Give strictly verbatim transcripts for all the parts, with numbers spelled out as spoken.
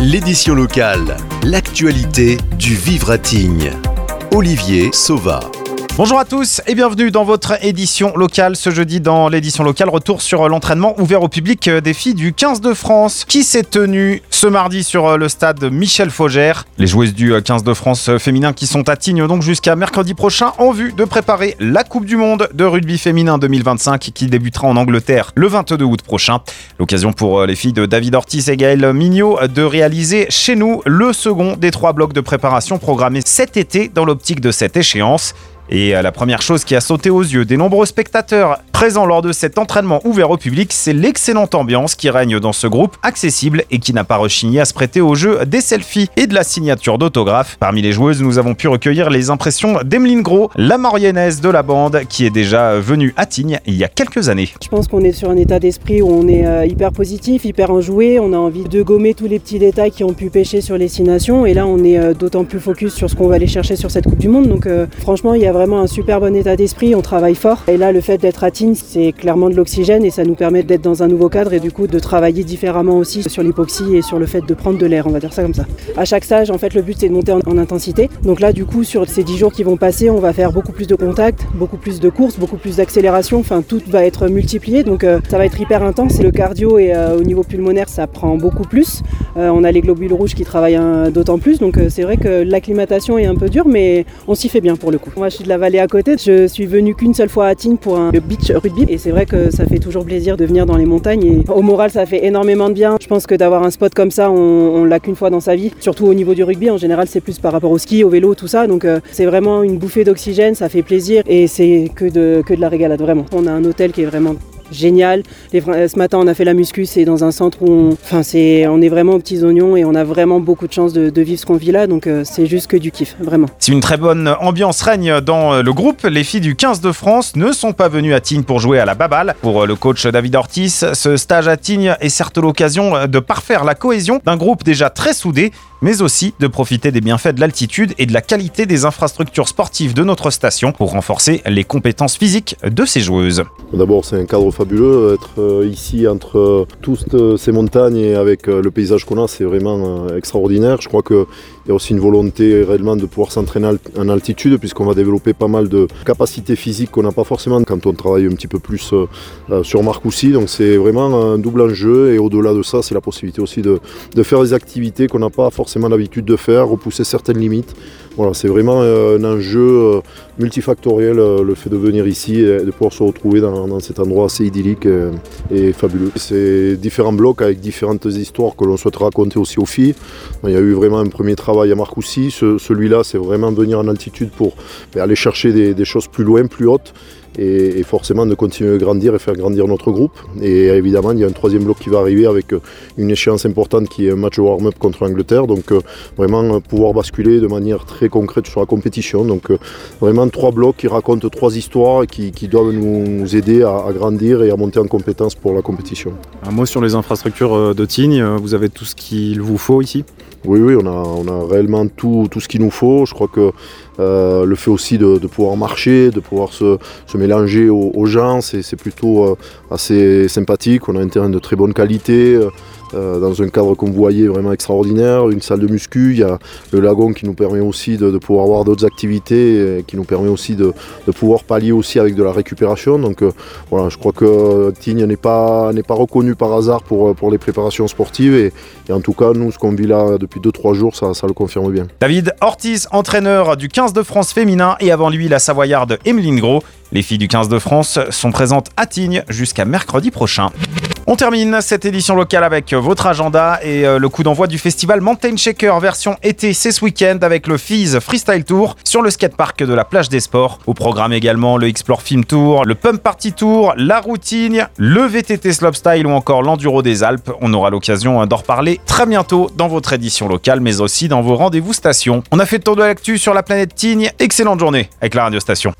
L'édition locale, l'actualité du vivre à Tignes. Olivier Sauva. Bonjour à tous et bienvenue dans votre édition locale. Ce jeudi dans l'édition locale, retour sur l'entraînement ouvert au public des filles du quinze de France qui s'est tenu ce mardi sur le stade Michel Faugère. Les joueuses du quinze de France féminin qui sont à Tignes donc jusqu'à mercredi prochain en vue de préparer la Coupe du Monde de rugby féminin deux mille vingt-cinq qui débutera en Angleterre le vingt-deux août prochain. L'occasion pour les filles de David Ortiz et Gaëlle Mignot de réaliser chez nous le second des trois blocs de préparation programmés cet été dans l'optique de cette échéance. Et la première chose qui a sauté aux yeux des nombreux spectateurs présents lors de cet entraînement ouvert au public, c'est l'excellente ambiance qui règne dans ce groupe accessible et qui n'a pas rechigné à se prêter au jeu des selfies et de la signature d'autographes. Parmi les joueuses, nous avons pu recueillir les impressions d'Emeline Gros, la Mauriennaise de la bande, qui est déjà venue à Tignes il y a quelques années. Je pense qu'on est sur un état d'esprit où on est euh, hyper positif, hyper enjoué, on a envie de gommer tous les petits détails qui ont pu pêcher sur les six nations et là on est euh, d'autant plus focus sur ce qu'on va aller chercher sur cette Coupe du Monde. Donc euh, franchement, il y a vraiment un super bon état d'esprit, on travaille fort. Et là, le fait d'être à Tignes, c'est clairement de l'oxygène et ça nous permet d'être dans un nouveau cadre et du coup de travailler différemment aussi sur l'hypoxie et sur le fait de prendre de l'air, on va dire ça comme ça. À chaque stage, en fait, le but c'est de monter en, en intensité. Donc là, du coup, sur ces dix jours qui vont passer, on va faire beaucoup plus de contacts, beaucoup plus de courses, beaucoup plus d'accélération. Enfin, tout va être multiplié. Donc euh, ça va être hyper intense. Et le cardio et euh, au niveau pulmonaire, ça prend beaucoup plus. Euh, on a les globules rouges qui travaillent hein, d'autant plus. Donc euh, c'est vrai que l'acclimatation est un peu dure, mais on s'y fait bien pour le coup. Moi, je suis de la vallée à côté. Je suis venue qu'une seule fois à Tignes pour un beach rugby et c'est vrai que ça fait toujours plaisir de venir dans les montagnes et au moral ça fait énormément de bien. Je pense que d'avoir un spot comme ça, on, on l'a qu'une fois dans sa vie, surtout au niveau du rugby. En général c'est plus par rapport au ski, au vélo, tout ça. Donc euh, c'est vraiment une bouffée d'oxygène, ça fait plaisir et c'est que de, que de la régalade vraiment. On a un hôtel qui est vraiment génial. Les, ce matin, on a fait la muscu, c'est dans un centre où on, enfin, c'est, on est vraiment aux petits oignons et on a vraiment beaucoup de chance de, de vivre ce qu'on vit là. Donc, euh, c'est juste que du kiff, vraiment. Si une très bonne ambiance règne dans le groupe, les filles du quinze de France ne sont pas venues à Tignes pour jouer à la baballe. Pour le coach David Ortiz, ce stage à Tignes est certes l'occasion de parfaire la cohésion d'un groupe déjà très soudé, mais aussi de profiter des bienfaits de l'altitude et de la qualité des infrastructures sportives de notre station pour renforcer les compétences physiques de ces joueuses. D'abord, c'est un cadre fabuleux. Être ici entre toutes ces montagnes et avec le paysage qu'on a, c'est vraiment extraordinaire. Je crois qu'il y a aussi une volonté réellement de pouvoir s'entraîner en altitude puisqu'on va développer pas mal de capacités physiques qu'on n'a pas forcément quand on travaille un petit peu plus sur Marcoussis. Donc c'est vraiment un double enjeu et au-delà de ça, c'est la possibilité aussi de, de faire des activités qu'on n'a pas forcément l'habitude de faire, repousser certaines limites. Voilà, c'est vraiment un enjeu multifactoriel le fait de venir ici et de pouvoir se retrouver dans, dans cet endroit assez idyllique et, et fabuleux. C'est différents blocs avec différentes histoires que l'on souhaite raconter aussi aux filles. Il y a eu vraiment un premier travail à Marcoussis. Ce, celui-là, c'est vraiment venir en altitude pour aller chercher des, des choses plus loin, plus hautes. Et, et forcément de continuer à grandir et faire grandir notre groupe. Et évidemment, il y a un troisième bloc qui va arriver avec une échéance importante qui est un match de warm-up contre l'Angleterre. Donc euh, vraiment pouvoir basculer de manière très concrète sur la compétition. Donc euh, vraiment trois blocs qui racontent trois histoires et qui, qui doivent nous, nous aider à, à grandir et à monter en compétence pour la compétition. Un mot sur les infrastructures de Tignes. Vous avez tout ce qu'il vous faut ici ? Oui, oui, on a, on a réellement tout, tout ce qu'il nous faut. Je crois que euh, le fait aussi de, de pouvoir marcher, de pouvoir se, se mélanger aux, aux gens, c'est, c'est plutôt euh, assez sympathique. On a un terrain de très bonne qualité, euh, dans un cadre comme vous voyez vraiment extraordinaire, une salle de muscu, il y a le lagon qui nous permet aussi de, de pouvoir avoir d'autres activités, et qui nous permet aussi de, de pouvoir pallier aussi avec de la récupération. Donc euh, voilà, je crois que Tignes n'est pas, n'est pas reconnu par hasard pour, pour les préparations sportives et, et en tout cas nous ce qu'on vit là depuis deux trois jours ça, ça le confirme bien. David Ortiz, entraîneur du quinze de France féminin et avant lui la Savoyarde Emeline Gros. Les filles du quinze de France sont présentes à Tignes jusqu'à mercredi prochain. On termine cette édition locale avec votre agenda et le coup d'envoi du festival Mountain Shaker version été, c'est ce week-end avec le Fizz Freestyle Tour sur le skatepark de la Plage des Sports. Au programme également le Explore Film Tour, le Pump Party Tour, la routine, le V T T Slopestyle ou encore l'Enduro des Alpes. On aura l'occasion d'en reparler très bientôt dans votre édition locale mais aussi dans vos rendez-vous stations. On a fait le tour de l'actu sur la planète Tignes. Excellente journée avec la radio station.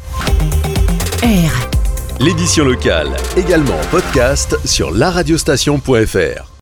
L'édition locale, également en podcast sur la radiostation point f r.